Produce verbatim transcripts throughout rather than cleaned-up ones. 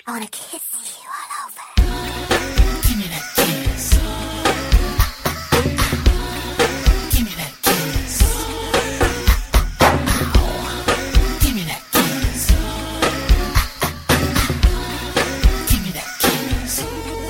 I wanna kiss you all over. Give me that kiss. Give me that kiss. Give me that kiss. Give me that kiss.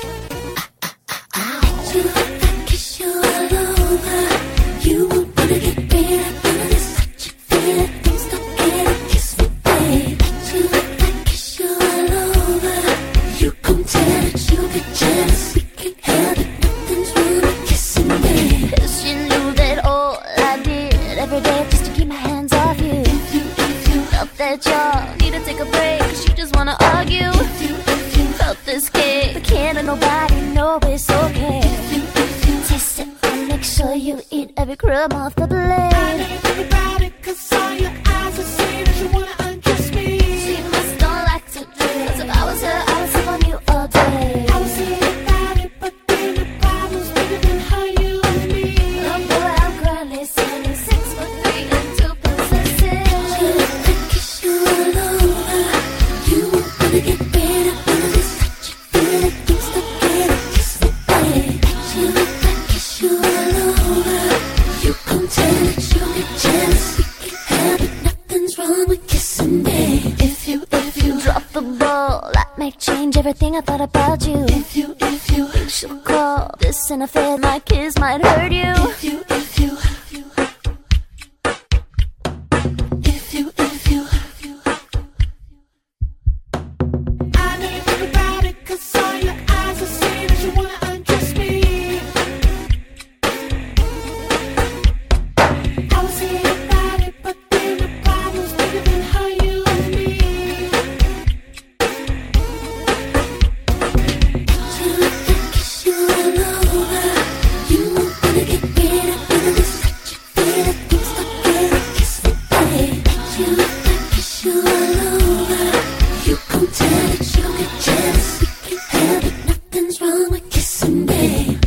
You like I kiss you all over. You won't wanna get better than this touch you feel it. Don't stop getting kiss me, babe. You like I kiss you all over. You gon' tell it, you get jealous. We can't help it, nothing's wrong with kissing, babe. Cause you knew that all I did every day just to keep my hands off you. If you, if you, Felt that y'all need to take a break cause you just wanna argue. if you, if you, Felt this cake, but can't let nobody know it's okay. if you, if you. Taste it and make sure you eat every crumb off the blade. I ain't think about it, cause all your eyes are saying that you wanna undress me. She must don't like to drink, cause if I was her, I would sip on you all day. I was thinking about it, but then the problem's bigger than her, you and me. Oh boy, I'm currently standing six foot three and two possessive. I kiss you all over. You won't wanna get better than this touch you feel it. Don't stop getting kiss me, babe. You like I kiss you all over. You gon' tell it, you get jealous. We can't help it, nothing's wrong with kissing, babe. If you, if you, Drop the ball, that might change everything I thought about you. if you, if you, You should call this an affair, my kiss might hurt you. if you, if you, if you, if you, if you. I never think about it, cause all your eyes are saying that you wanna undress me. I was thinking about it, but then the problem's bigger than her, you and me. You like I kiss you all over. You won't wanna get better than this touch you feel it. Don't stop getting kiss me, babe. You like I kiss you all over. You gon' tell it, you get jealous. We can't help it, nothing's wrong with kissing, babe.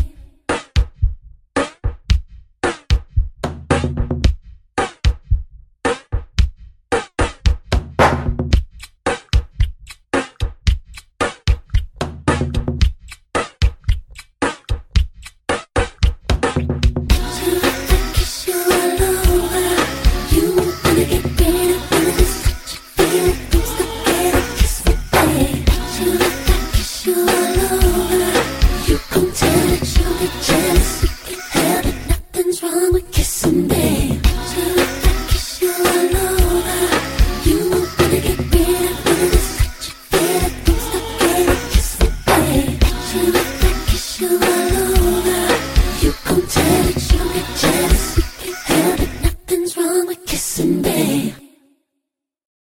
You like I kiss you all over. You won't wanna get better than this touch you feel it. Don't stop getting kiss me, babe. You like I kiss you all over. You gon' tell it, you get jealous. We can't help it, nothing's wrong with kissing, babe. You like I kiss you all over. You won't wanna get better than this touch you feel it. Don't stop getting kiss me, babe. You like I kiss you all over. You gon' tell it, you get jealous. We can't help it, nothing's wrong with kissing, babe.